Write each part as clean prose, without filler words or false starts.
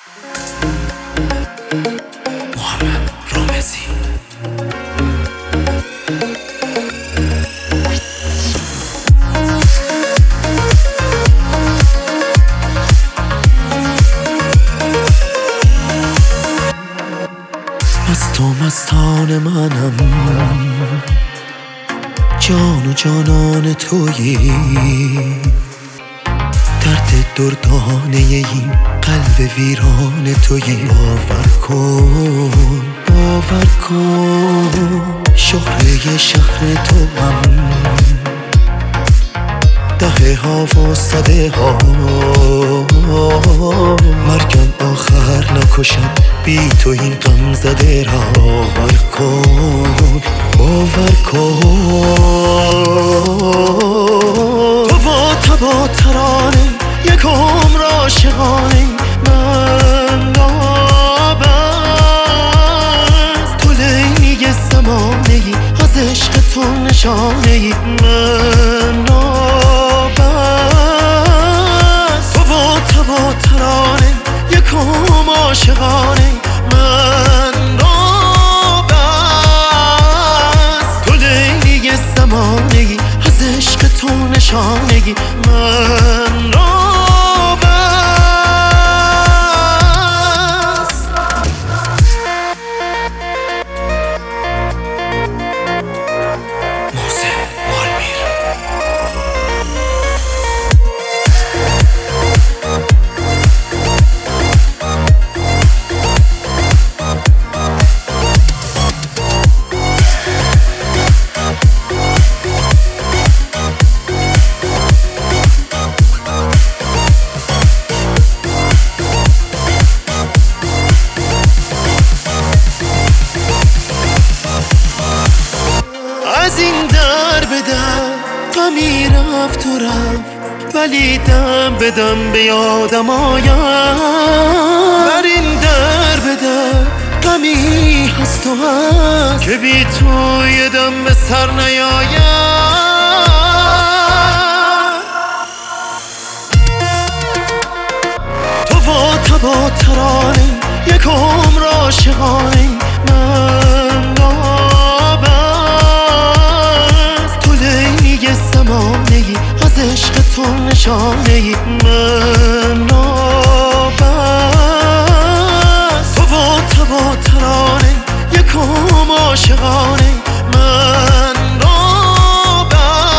محمد رامزی. مست و مستان منم، جان و جانان تویی، درد دردانه این قلب ویران تویی. باور کن، باور کن، شهره شهر تو هم، دهه ها و صده ها، مرگم آخر نکشد بی تو این غم زده را. باور کن، باور کن، تو با تب و ترانه یک عمر عاشقانه، من نابست تو لیلی زمانه ای، از عشق تو نشانه ای، من نابست تو با تب و ترانه یک عمر عاشقانه، من نابست تو لیلی زمانه ای، از عشق تو نشانه ای، من نابست. از این در به در غمی رفت و رفت، ولی دم به دم به یادم آید. بر این در به در غمی هست و هست که بی تو یه دم به سر نیاید. تو با تب و ترانه یک عمر عاشقانه، من زمانه ای، از عشق تو نشانه ای، من نابست تو با تب و ترانه یک عمر عاشقانه، من نابست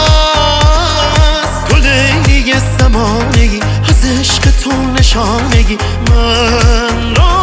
تو لیلی زمانه ای، از عشق تو نشانه ای، من نابست.